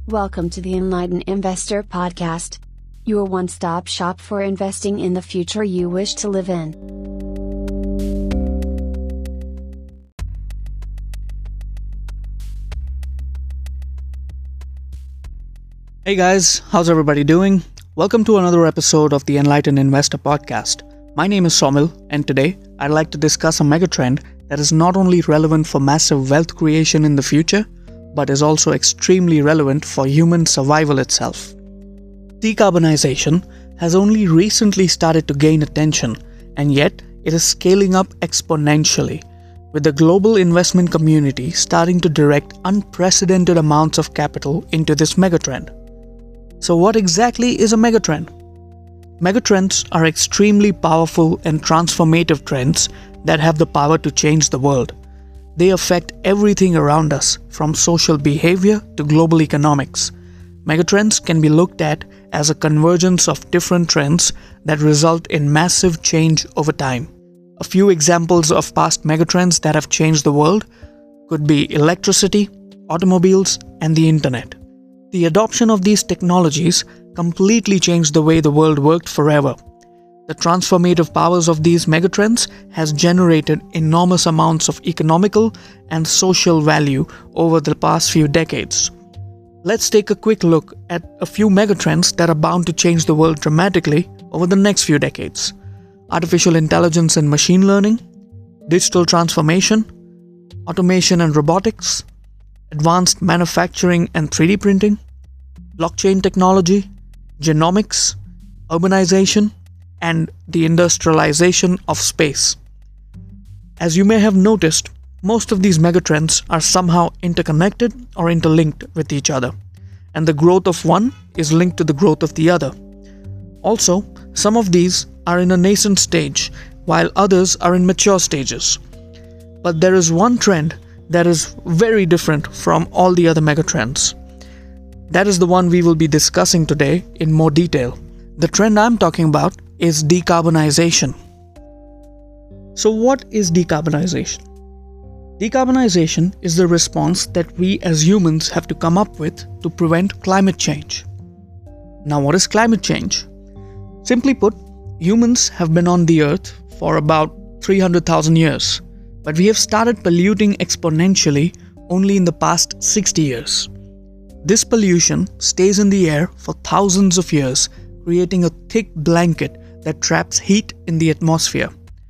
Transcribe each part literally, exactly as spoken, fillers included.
Welcome to the Enlightened Investor Podcast, your one-stop shop for investing in the future you wish to live in. Hey guys, how's everybody doing? Welcome to another episode of the Enlightened Investor Podcast. My name is Somil, and today I'd like to discuss a megatrend that is not only relevant for massive wealth creation in the future, but is also extremely relevant for human survival itself. Decarbonization has only recently started to gain attention, and yet it is scaling up exponentially, with the global investment community starting to direct unprecedented amounts of capital into this megatrend. So what exactly is a megatrend? Megatrends are extremely powerful and transformative trends that have the power to change the world. They affect everything around us, from social behavior to global economics. Megatrends can be looked at as a convergence of different trends that result in massive change over time. A few examples of past megatrends that have changed the world could be electricity, automobiles, and the internet. The adoption of these technologies completely changed the way the world worked forever. The transformative powers of these megatrends has generated enormous amounts of economical and social value over the past few decades. Let's take a quick look at a few megatrends that are bound to change the world dramatically over the next few decades. Artificial intelligence and machine learning, digital transformation, automation and robotics, advanced manufacturing and three D printing, blockchain technology, genomics, urbanization, and the industrialization of space. As you may have noticed, most of these megatrends are somehow interconnected or interlinked with each other, and the growth of one is linked to the growth of the other. Also, some of these are in a nascent stage, while others are in mature stages. But there is one trend that is very different from all the other megatrends. That is the one we will be discussing today in more detail. The trend I'm talking about is decarbonization. So what is decarbonization? Decarbonization is the response that we as humans have to come up with to prevent climate change. Now, what is climate change? Simply put, humans have been on the earth for about three hundred thousand years, but we have started polluting exponentially only in the past sixty years. This pollution stays in the air for thousands of years, creating a thick blanket that traps heat in the atmosphere.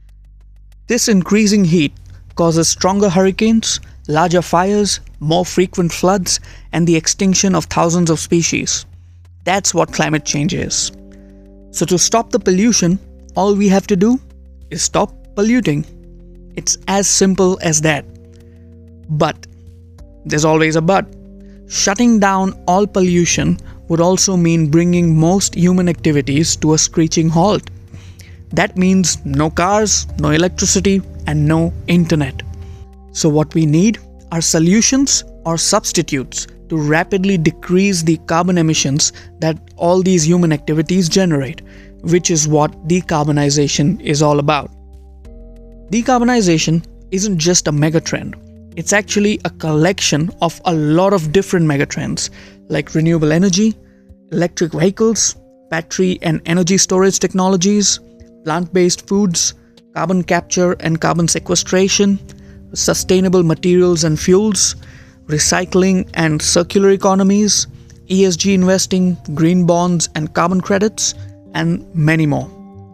This increasing heat causes stronger hurricanes, larger fires, more frequent floods, and the extinction of thousands of species. That's what climate change is. So to stop the pollution, all we have to do is stop polluting. It's as simple as that. But there's always a but. Shutting down all pollution would also mean bringing most human activities to a screeching halt. That means no cars, no electricity, and no internet. So what we need are solutions or substitutes to rapidly decrease the carbon emissions that all these human activities generate, which is what decarbonization is all about. Decarbonization isn't just a megatrend. It's actually a collection of a lot of different megatrends like renewable energy, electric vehicles, battery and energy storage technologies, plant-based foods, carbon capture and carbon sequestration, sustainable materials and fuels, recycling and circular economies, E S G investing, green bonds and carbon credits, and many more.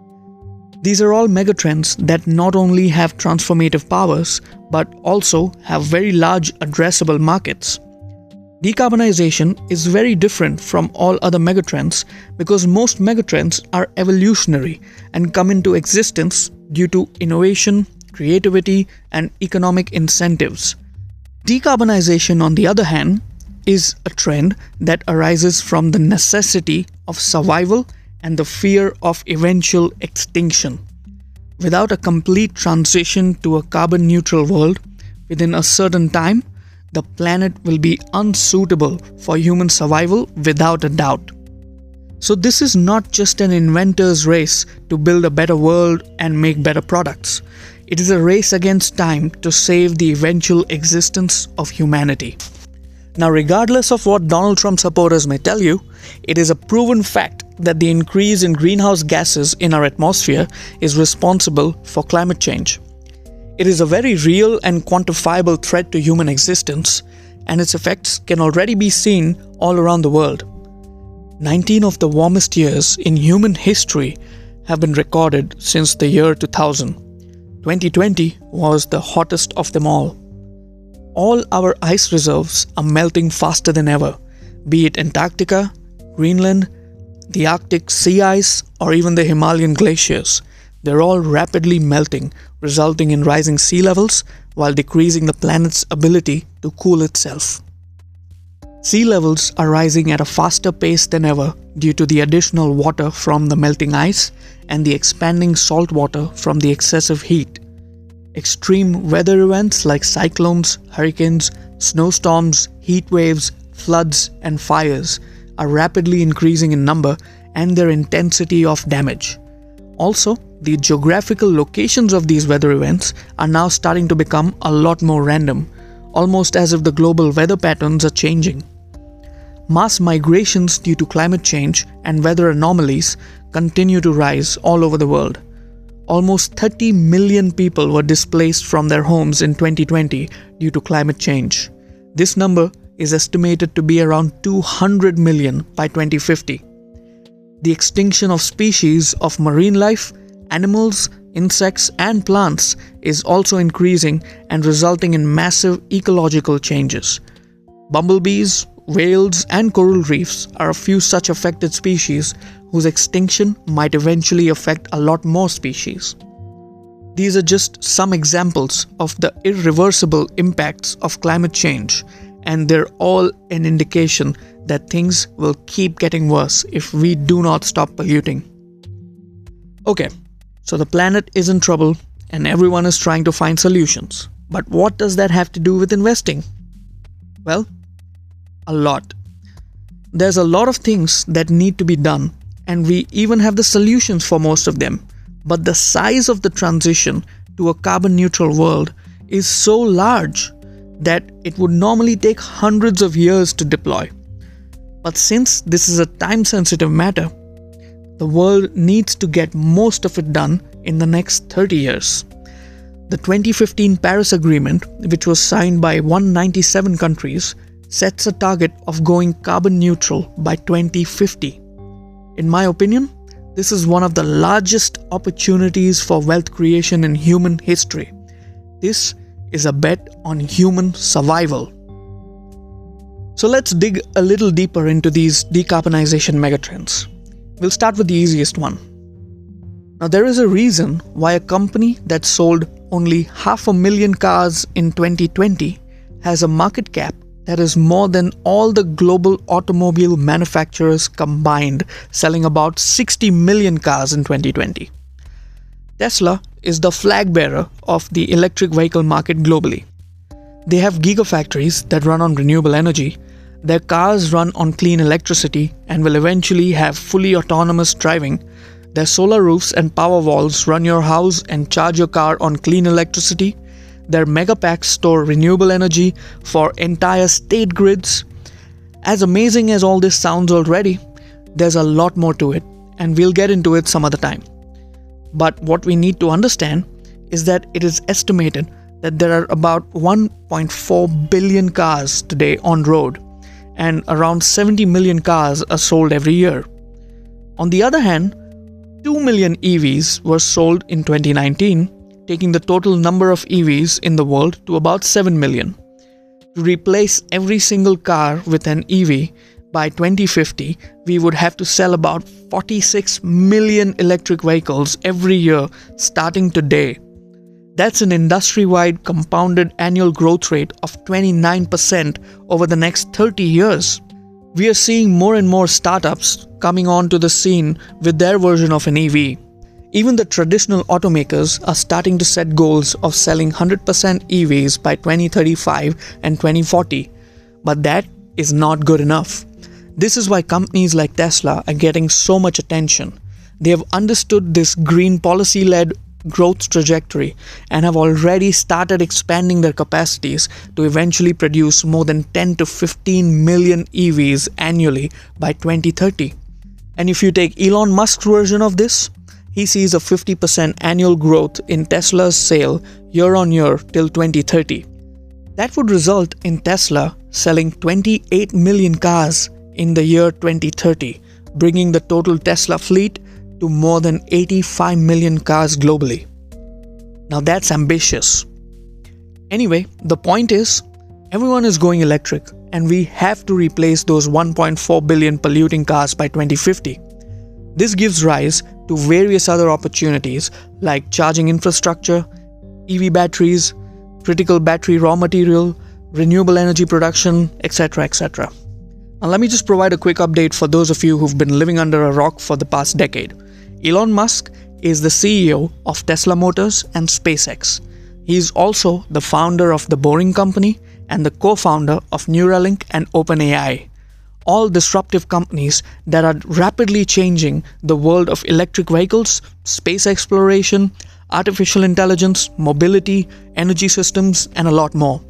These are all megatrends that not only have transformative powers, but also have very large addressable markets. Decarbonization is very different from all other megatrends because most megatrends are evolutionary and come into existence due to innovation, creativity, and economic incentives. Decarbonization, on the other hand, is a trend that arises from the necessity of survival and the fear of eventual extinction. Without a complete transition to a carbon-neutral world within a certain time, the planet will be unsuitable for human survival without a doubt. So this is not just an inventor's race to build a better world and make better products. It is a race against time to save the eventual existence of humanity. Now, regardless of what Donald Trump supporters may tell you, it is a proven fact that the increase in greenhouse gases in our atmosphere is responsible for climate change. It is a very real and quantifiable threat to human existence, and its effects can already be seen all around the world. nineteen of the warmest years in human history have been recorded since the year two thousand. twenty twenty was the hottest of them all. All our ice reserves are melting faster than ever, be it Antarctica, Greenland, the Arctic sea ice, or even the Himalayan glaciers. They're all rapidly melting, resulting in rising sea levels while decreasing the planet's ability to cool itself. Sea levels are rising at a faster pace than ever due to the additional water from the melting ice and the expanding salt water from the excessive heat. Extreme weather events like cyclones, hurricanes, snowstorms, heat waves, floods, and fires are rapidly increasing in number and their intensity of damage. Also, the geographical locations of these weather events are now starting to become a lot more random, almost as if the global weather patterns are changing. Mass migrations due to climate change and weather anomalies continue to rise all over the world. Almost thirty million people were displaced from their homes in twenty twenty due to climate change. This number is estimated to be around two hundred million by twenty fifty. The extinction of species of marine life, animals, insects, and plants is also increasing and resulting in massive ecological changes. Bumblebees, whales, and coral reefs are a few such affected species whose extinction might eventually affect a lot more species. These are just some examples of the irreversible impacts of climate change, and they're all an indication that things will keep getting worse if we do not stop polluting. Okay, so the planet is in trouble and everyone is trying to find solutions. But what does that have to do with investing? Well, a lot. There's a lot of things that need to be done, and we even have the solutions for most of them. But the size of the transition to a carbon neutral world is so large that it would normally take hundreds of years to deploy. But since this is a time-sensitive matter, the world needs to get most of it done in the next thirty years. The twenty fifteen Paris Agreement, which was signed by one hundred ninety-seven countries, sets a target of going carbon neutral by twenty fifty. In my opinion, this is one of the largest opportunities for wealth creation in human history. This is a bet on human survival. So let's dig a little deeper into these decarbonization megatrends. We'll start with the easiest one. Now, there is a reason why a company that sold only half a million cars in twenty twenty has a market cap that is more than all the global automobile manufacturers combined, selling about sixty million cars in twenty twenty. Tesla is the flag bearer of the electric vehicle market globally. They have gigafactories that run on renewable energy. Their cars run on clean electricity and will eventually have fully autonomous driving. Their solar roofs and power walls run your house and charge your car on clean electricity. Their megapacks store renewable energy for entire state grids. As amazing as all this sounds already, there's a lot more to it, and we'll get into it some other time. But what we need to understand is that it is estimated that there are about one point four billion cars today on road, and around seventy million cars are sold every year. On the other hand, two million E Vs were sold in twenty nineteen, taking the total number of E Vs in the world to about seven million. To replace every single car with an E V by twenty fifty, we would have to sell about forty-six million electric vehicles every year starting today. That's an industry-wide compounded annual growth rate of twenty-nine percent over the next thirty years. We are seeing more and more startups coming onto the scene with their version of an E V. Even the traditional automakers are starting to set goals of selling one hundred percent E Vs by twenty thirty-five and twenty forty. But that is not good enough. This is why companies like Tesla are getting so much attention. They have understood this green policy-led growth trajectory and have already started expanding their capacities to eventually produce more than ten to fifteen million E Vs annually by twenty thirty. And if you take Elon Musk's version of this, he sees a fifty percent annual growth in Tesla's sale year on year till twenty thirty. That would result in Tesla selling twenty-eight million cars in the year twenty thirty, bringing the total Tesla fleet to more than eighty-five million cars globally. Now that's ambitious. Anyway, the point is, everyone is going electric and we have to replace those one point four billion polluting cars by twenty fifty. This gives rise to various other opportunities like charging infrastructure, E V batteries, critical battery raw material, renewable energy production, et cetera, et cetera. Now let me just provide a quick update for those of you who've been living under a rock for the past decade. Elon Musk is the C E O of Tesla Motors and SpaceX. He is also the founder of The Boring Company and the co-founder of Neuralink and OpenAI, all disruptive companies that are rapidly changing the world of electric vehicles, space exploration, artificial intelligence, mobility, energy systems, and a lot more.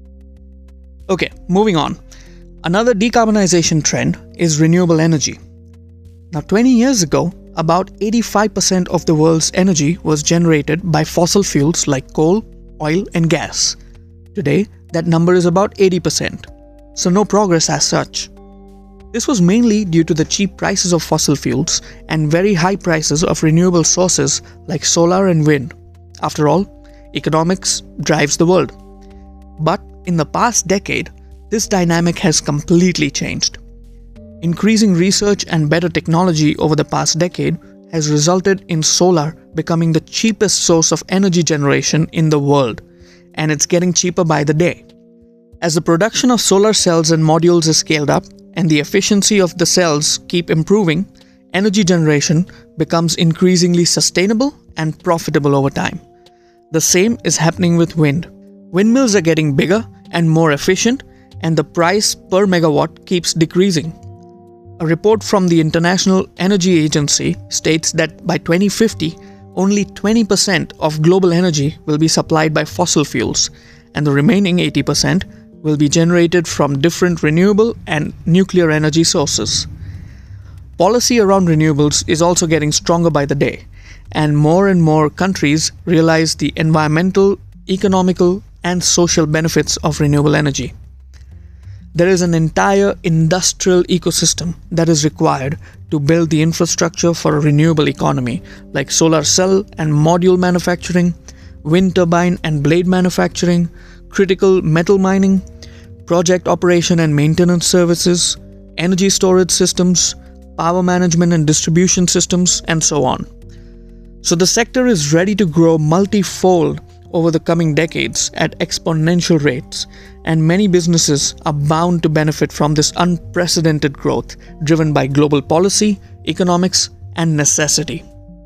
Okay, moving on. Another decarbonization trend is renewable energy. Now, twenty years ago, about eighty-five percent of the world's energy was generated by fossil fuels like coal, oil, and gas. Today, that number is about eighty percent, so no progress as such. This was mainly due to the cheap prices of fossil fuels and very high prices of renewable sources like solar and wind. After all, economics drives the world. But in the past decade, this dynamic has completely changed. Increasing research and better technology over the past decade has resulted in solar becoming the cheapest source of energy generation in the world, and it's getting cheaper by the day. As the production of solar cells and modules is scaled up and the efficiency of the cells keep improving, energy generation becomes increasingly sustainable and profitable over time. The same is happening with wind. Windmills are getting bigger and more efficient, and the price per megawatt keeps decreasing. A report from the International Energy Agency states that by twenty fifty, only twenty percent of global energy will be supplied by fossil fuels, and the remaining eighty percent will be generated from different renewable and nuclear energy sources. Policy around renewables is also getting stronger by the day, and more and more countries realize the environmental, economical, and social benefits of renewable energy. There is an entire industrial ecosystem that is required to build the infrastructure for a renewable economy, like solar cell and module manufacturing, wind turbine and blade manufacturing, critical metal mining, project operation and maintenance services, energy storage systems, power management and distribution systems, and so on. So the sector is ready to grow multi-fold over the coming decades at exponential rates, and many businesses are bound to benefit from this unprecedented growth driven by global policy, economics, and necessity.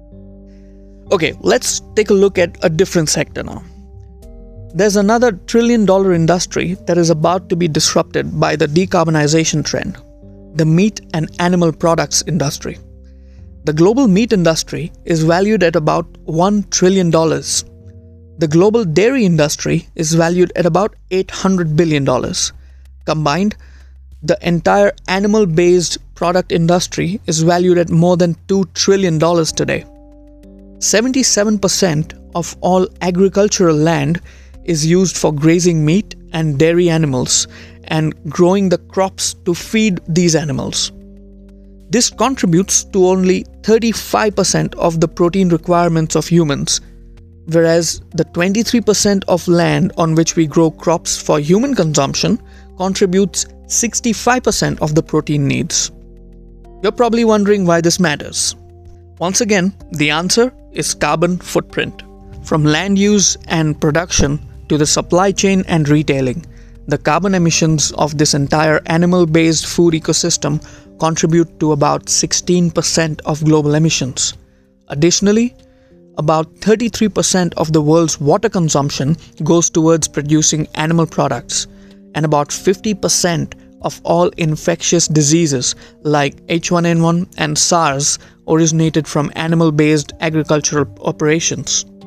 Okay, let's take a look at a different sector now. There's another trillion dollar industry that is about to be disrupted by the decarbonization trend, the meat and animal products industry. The global meat industry is valued at about one trillion dollars. The global dairy industry is valued at about eight hundred billion dollars. Combined, the entire animal-based product industry is valued at more than two trillion dollars today. seventy-seven percent of all agricultural land is used for grazing meat and dairy animals and growing the crops to feed these animals. This contributes to only thirty-five percent of the protein requirements of humans, whereas the twenty-three percent of land on which we grow crops for human consumption contributes sixty-five percent of the protein needs. You're probably wondering why this matters. Once again, the answer is carbon footprint. From land use and production to the supply chain and retailing, the carbon emissions of this entire animal-based food ecosystem contribute to about sixteen percent of global emissions. Additionally, about thirty-three percent of the world's water consumption goes towards producing animal products, and about fifty percent of all infectious diseases like H one N one and SARS originated from animal-based agricultural operations.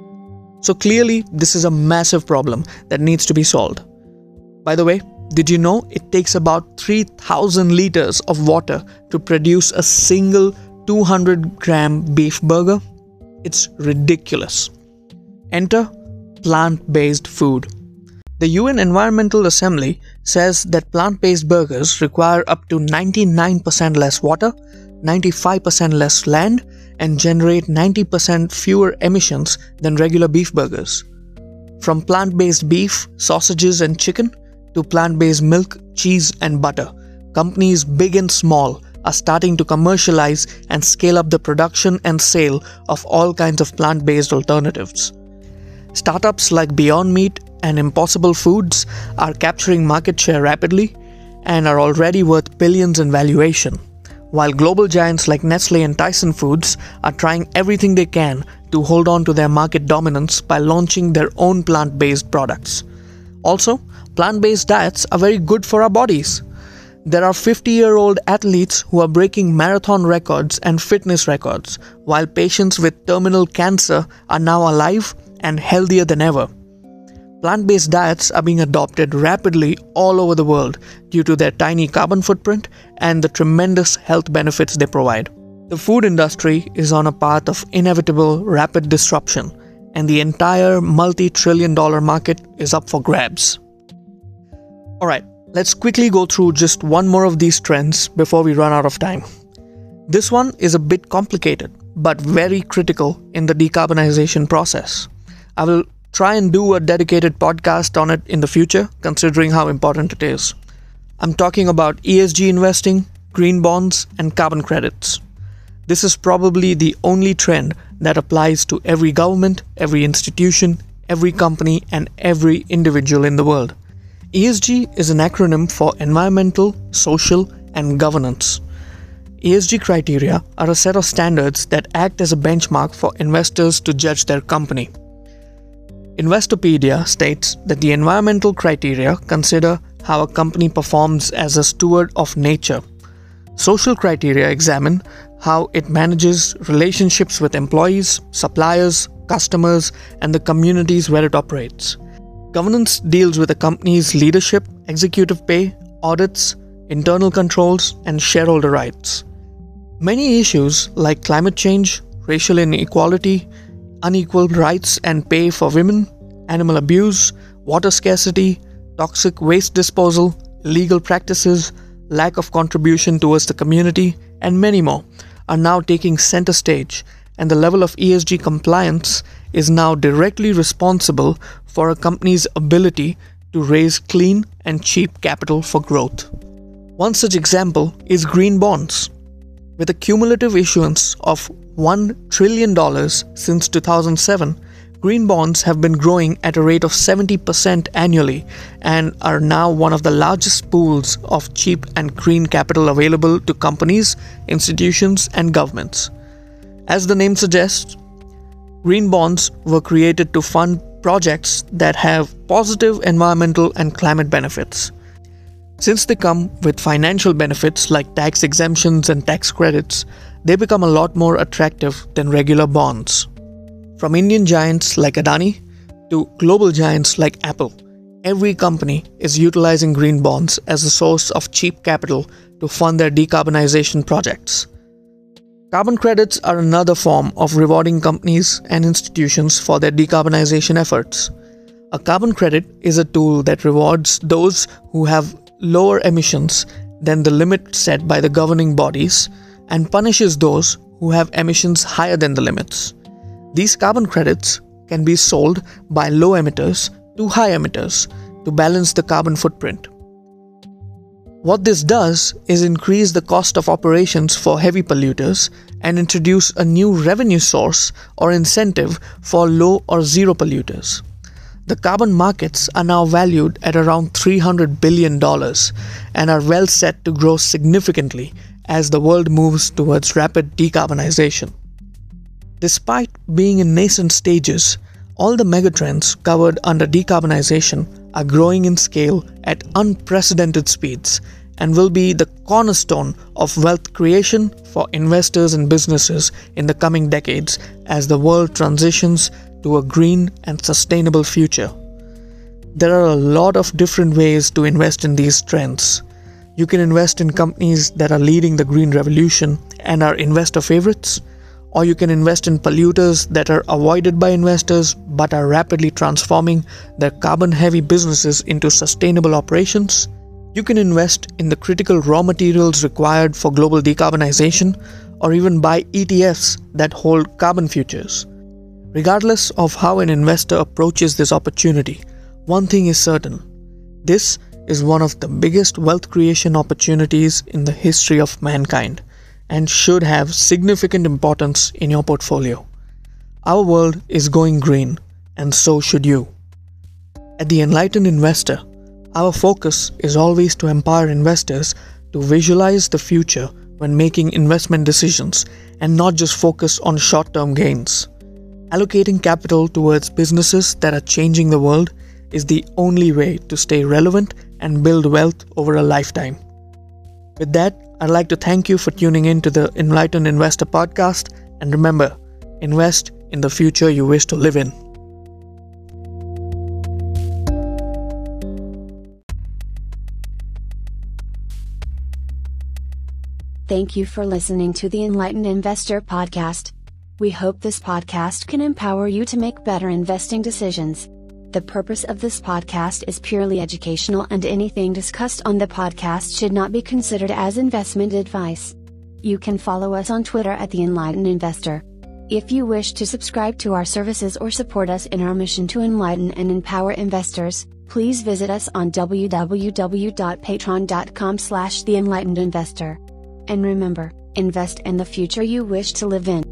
So clearly, this is a massive problem that needs to be solved. By the way, did you know it takes about three thousand liters of water to produce a single two hundred gram beef burger? It's ridiculous. Enter plant-based food. The U N Environmental Assembly says that plant-based burgers require up to ninety-nine percent less water, ninety-five percent less land, and generate ninety percent fewer emissions than regular beef burgers. From plant-based beef, sausages, and chicken to plant-based milk, cheese, and butter, companies big and small are starting to commercialize and scale up the production and sale of all kinds of plant-based alternatives. Startups like Beyond Meat and Impossible Foods are capturing market share rapidly and are already worth billions in valuation, while global giants like Nestle and Tyson Foods are trying everything they can to hold on to their market dominance by launching their own plant-based products. Also, plant-based diets are very good for our bodies. There are fifty-year-old athletes who are breaking marathon records and fitness records, while patients with terminal cancer are now alive and healthier than ever. Plant-based diets are being adopted rapidly all over the world due to their tiny carbon footprint and the tremendous health benefits they provide. The food industry is on a path of inevitable rapid disruption, and the entire multi-trillion dollar market is up for grabs. Alright, let's quickly go through just one more of these trends before we run out of time. This one is a bit complicated, but very critical in the decarbonization process. I will try and do a dedicated podcast on it in the future, considering how important it is. I'm talking about E S G investing, green bonds, and carbon credits. This is probably the only trend that applies to every government, every institution, every company, and every individual in the world. E S G is an acronym for environmental, social, and governance. E S G criteria are a set of standards that act as a benchmark for investors to judge their company. Investopedia states that the environmental criteria consider how a company performs as a steward of nature. Social criteria examine how it manages relationships with employees, suppliers, customers, and the communities where it operates. Governance deals with a company's leadership, executive pay, audits, internal controls, and shareholder rights. Many issues like climate change, racial inequality, unequal rights and pay for women, animal abuse, water scarcity, toxic waste disposal, illegal practices, lack of contribution towards the community, and many more are now taking center stage, and the level of E S G compliance is now directly responsible for a company's ability to raise clean and cheap capital for growth. One such example is green bonds. With a cumulative issuance of one trillion dollars since two thousand seven, green bonds have been growing at a rate of seventy percent annually and are now one of the largest pools of cheap and green capital available to companies, institutions, and governments. As the name suggests, green bonds were created to fund projects that have positive environmental and climate benefits. Since they come with financial benefits like tax exemptions and tax credits, they become a lot more attractive than regular bonds. From Indian giants like Adani to global giants like Apple, every company is utilizing green bonds as a source of cheap capital to fund their decarbonization projects. Carbon credits are another form of rewarding companies and institutions for their decarbonization efforts. A carbon credit is a tool that rewards those who have lower emissions than the limit set by the governing bodies and punishes those who have emissions higher than the limits. These carbon credits can be sold by low emitters to high emitters to balance the carbon footprint. What this does is increase the cost of operations for heavy polluters and introduce a new revenue source or incentive for low or zero polluters. The carbon markets are now valued at around three hundred billion dollars and are well set to grow significantly as the world moves towards rapid decarbonization. Despite being in nascent stages, all the megatrends covered under decarbonization are growing in scale at unprecedented speeds, and will be the cornerstone of wealth creation for investors and businesses in the coming decades as the world transitions to a green and sustainable future. There are a lot of different ways to invest in these trends. You can invest in companies that are leading the green revolution and are investor favorites, or you can invest in polluters that are avoided by investors but are rapidly transforming their carbon-heavy businesses into sustainable operations. You can invest in the critical raw materials required for global decarbonization, or even buy E T Fs that hold carbon futures. Regardless of how an investor approaches this opportunity, one thing is certain: this is one of the biggest wealth creation opportunities in the history of mankind and should have significant importance in your portfolio. Our world is going green, and so should you. At the Enlightened Investor, our focus is always to empower investors to visualize the future when making investment decisions and not just focus on short-term gains. Allocating capital towards businesses that are changing the world is the only way to stay relevant and build wealth over a lifetime. With that, I'd like to thank you for tuning in to the Enlightened Investor podcast, and remember, invest in the future you wish to live in. Thank you for listening to the Enlightened Investor podcast. We hope this podcast can empower you to make better investing decisions. The purpose of this podcast is purely educational, and anything discussed on the podcast should not be considered as investment advice. You can follow us on Twitter at The Enlightened Investor. If you wish to subscribe to our services or support us in our mission to enlighten and empower investors, please visit us on w w w dot patreon dot com slash the enlightened investor. And remember, invest in the future you wish to live in.